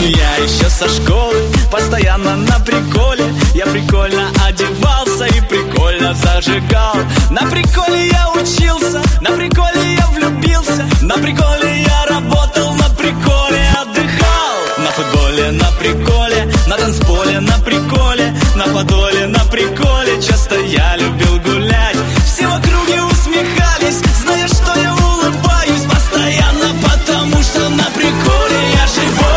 Я еще со школы, постоянно на приколе. Я прикольно одевался и прикольно зажигал. На приколе я учился, на приколе я влюбился. На приколе я работал, на приколе отдыхал. На футболе, на приколе, на танцполе, на приколе, на подоле, на приколе. Часто я любил гулять. Все в округе усмехались, зная, что я улыбаюсь постоянно, потому что на приколе я живу.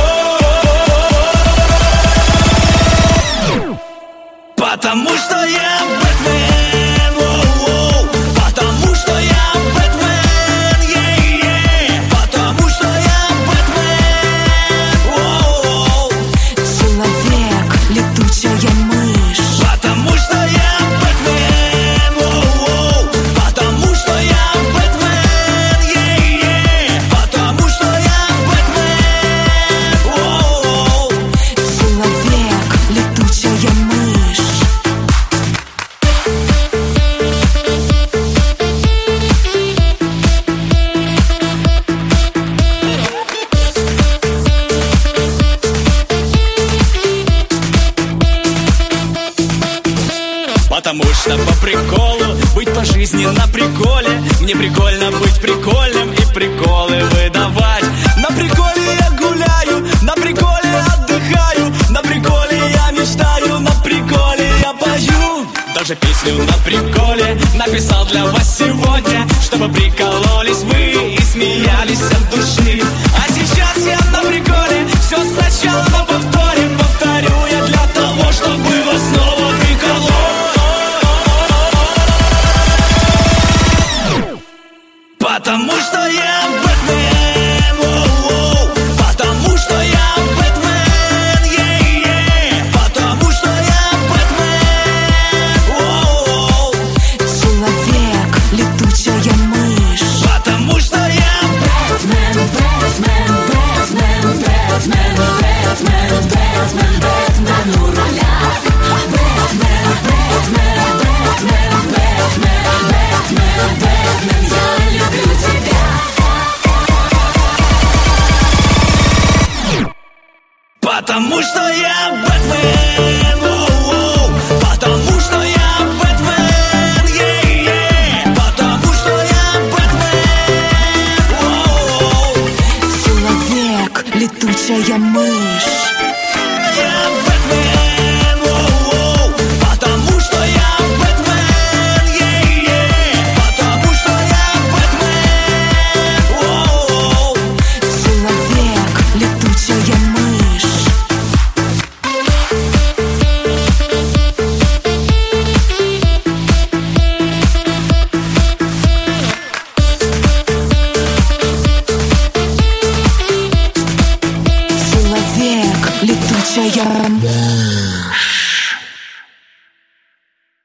Потому что я Бэтмен, воу-воу. Потому что я Бэтмен, е-е. Потому что я Бэтмен, воу-воу. Человек, летучая мышь. Потому что я Бэтмен, воу-воу. Потому что я Бэтмен, е-е. Потому что я Бэтмен, воу-воу. Человек, летучая мышь. Потому что по приколу быть по жизни на приколе. Мне прикольно быть прикольным и приколы выдавать. На приколе я гуляю, на приколе отдыхаю. На приколе я мечтаю, на приколе я пою. Даже песню на приколе написал для вас сегодня, чтобы прикололись вы и смеялись от души. А сейчас я на приколе, все сначала на повторе. Повторю я для того, чтобы вас снова приколоть. Потому что я Бэтмен, воу-воу. Потому что я Бэтмен, е-е. Потому что я Бэтмен, воу-воу. Человек, летучая мышь. Потому что я Бэтмен, Бэтмен, Бэтмен, Бэтмен, Бэтмен, Бэтмен, Бэтмен у руля. Бэтмен, Бэтмен, Бэтмен, Бэтмен, Бэтмен, Бэтмен, я люблю тебя. Потому что я Бэтмен, воу-воу. Потому что я Бэтмен, е-е. Потому что я Бэтмен, воу-воу. Человек, летучая мышь.